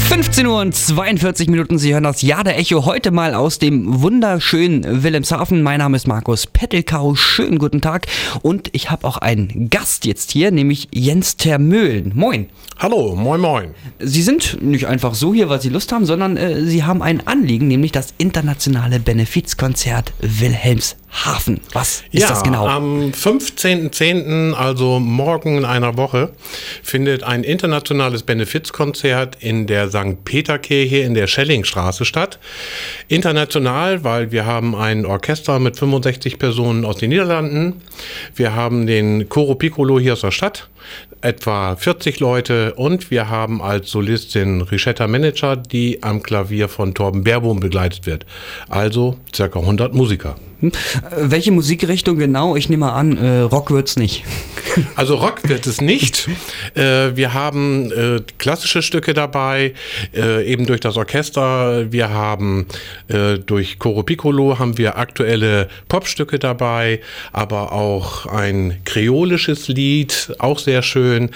15 Uhr und 42 Minuten, Sie hören das Jahr der Echo heute mal aus dem wunderschönen Wilhelmshaven. Mein Name ist Markus Pettelkau, schönen guten Tag und ich habe auch einen Gast jetzt hier, nämlich Jens Termöhlen. Moin. Hallo, moin moin. Sie sind nicht einfach so hier, weil Sie Lust haben, sondern Sie haben ein Anliegen, nämlich das internationale Benefizkonzert Wilhelmshaven. Was ist das genau? Am 15.10., also morgen in einer Woche, findet ein internationales Benefizkonzert in der St. Peter-Kirche in der Schellingstraße statt. International, weil wir haben ein Orchester mit 65 Personen aus den Niederlanden. Wir haben den Coro Piccolo hier aus der Stadt, etwa 40 Leute, und wir haben als Solistin Richetta Manager, die am Klavier von Torben Baerbohm begleitet wird. Also ca. 100 Musiker. Welche Musikrichtung genau? Ich nehme an, Rock wird's nicht. Also Rock wird es nicht. Wir haben klassische Stücke dabei, eben durch das Orchester. Wir haben durch Coro Piccolo haben wir aktuelle Popstücke dabei, aber auch ein kreolisches Lied, auch sehr schön.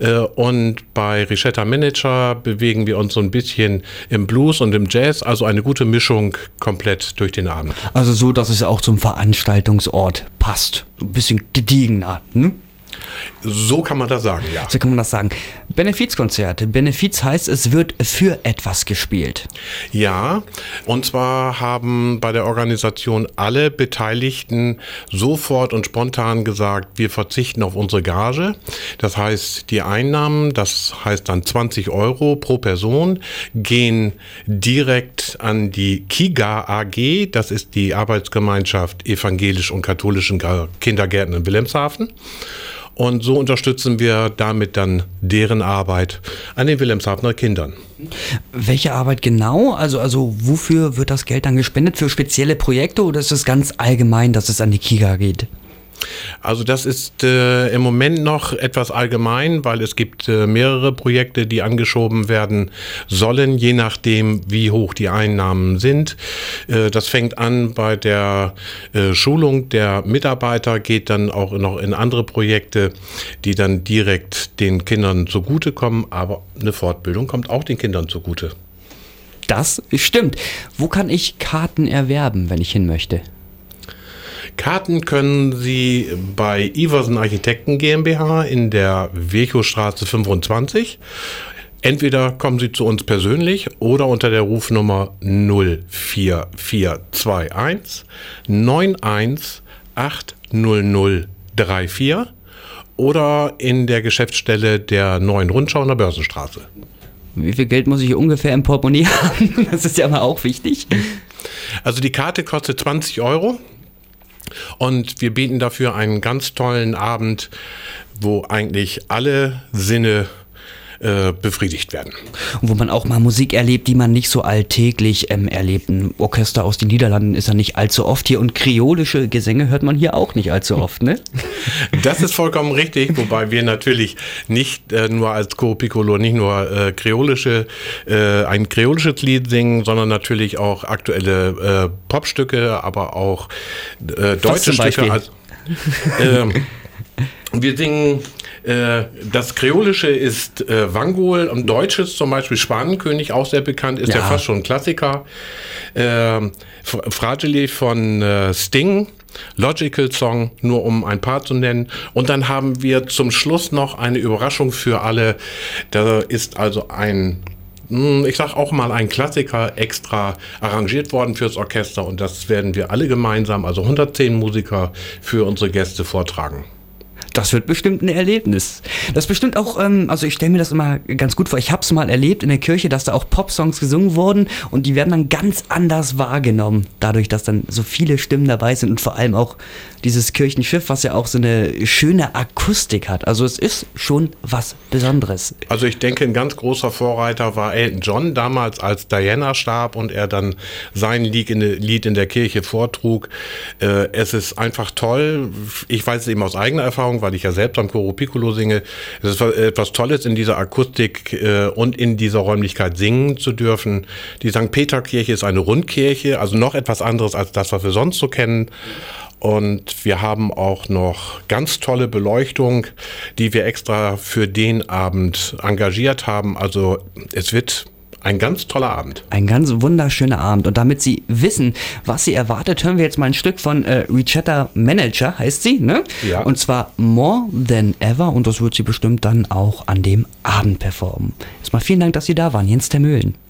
Und bei Richetta Manager bewegen wir uns so ein bisschen im Blues und im Jazz, also eine gute Mischung komplett durch den Abend. Also so, dass es auch zum Veranstaltungsort passt. Ein bisschen gediegener, ne? So kann man das sagen, ja. So kann man das sagen. Benefizkonzert. Benefiz heißt, es wird für etwas gespielt. Ja, und zwar haben bei der Organisation alle Beteiligten sofort und spontan gesagt, wir verzichten auf unsere Gage. Das heißt, die Einnahmen, das heißt dann 20 Euro pro Person, gehen direkt an die KIGA AG, das ist die Arbeitsgemeinschaft evangelisch und katholischen Kindergärten in Wilhelmshaven. Und so unterstützen wir damit dann deren Arbeit an den Wilhelmshavener Kindern. Welche Arbeit genau? Also wofür wird das Geld dann gespendet? Für spezielle Projekte oder ist es ganz allgemein, dass es an die KIGA geht? Also das ist im Moment noch etwas allgemein, weil es gibt mehrere Projekte, die angeschoben werden sollen, je nachdem, wie hoch die Einnahmen sind. Das fängt an bei der Schulung der Mitarbeiter, geht dann auch noch in andere Projekte, die dann direkt den Kindern zugutekommen, aber eine Fortbildung kommt auch den Kindern zugute. Das stimmt. Wo kann ich Karten erwerben, wenn ich hin möchte? Karten können Sie bei Iversen Architekten GmbH in der Virchowstraße 25. Entweder kommen Sie zu uns persönlich oder unter der Rufnummer 04421 9180034 oder in der Geschäftsstelle der Neuen Rundschau in der Börsenstraße. Wie viel Geld muss ich ungefähr im Portemonnaie haben? Das ist ja mal auch wichtig. Also die Karte kostet 20 Euro. Und wir bieten dafür einen ganz tollen Abend, wo eigentlich alle Sinne befriedigt werden. Und wo man auch mal Musik erlebt, die man nicht so alltäglich erlebt. Ein Orchester aus den Niederlanden ist ja nicht allzu oft hier und kreolische Gesänge hört man hier auch nicht allzu oft, ne? Das ist vollkommen richtig, wobei wir natürlich nicht nur als Coro Piccolo nicht nur ein kreolisches Lied singen, sondern natürlich auch aktuelle Popstücke, aber auch deutsche Stücke. Also, wir singen, das Kreolische ist Wangol, und Deutsches zum Beispiel Schwanenkönig, auch sehr bekannt, ist ja fast schon ein Klassiker. Fragile von Sting, Logical Song, nur um ein paar zu nennen. Und dann haben wir zum Schluss noch eine Überraschung für alle. Da ist also ich sag auch mal, ein Klassiker extra arrangiert worden fürs Orchester, und das werden wir alle gemeinsam, also 110 Musiker, für unsere Gäste vortragen. Das wird bestimmt ein Erlebnis. Das ist bestimmt auch, also ich stelle mir das immer ganz gut vor. Ich habe es mal erlebt in der Kirche, dass da auch Popsongs gesungen wurden und die werden dann ganz anders wahrgenommen. Dadurch, dass dann so viele Stimmen dabei sind und vor allem auch dieses Kirchenschiff, was ja auch so eine schöne Akustik hat. Also es ist schon was Besonderes. Also ich denke, ein ganz großer Vorreiter war Elton John, damals als Diana starb und er dann sein Lied in der Kirche vortrug. Es ist einfach toll. Ich weiß es eben aus eigener Erfahrung, weil ich ja selbst am Coro Piccolo singe. Es ist etwas Tolles, in dieser Akustik und in dieser Räumlichkeit singen zu dürfen. Die St. Peter-Kirche ist eine Rundkirche, also noch etwas anderes als das, was wir sonst so kennen. Und wir haben auch noch ganz tolle Beleuchtung, die wir extra für den Abend engagiert haben. Also es wird ein ganz toller Abend. Ein ganz wunderschöner Abend. Und damit Sie wissen, was Sie erwartet, hören wir jetzt mal ein Stück von Ricetta Manager, heißt sie, ne? Ja. Und zwar More Than Ever. Und das wird sie bestimmt dann auch an dem Abend performen. Erstmal vielen Dank, dass Sie da waren, Jens Termöhlen.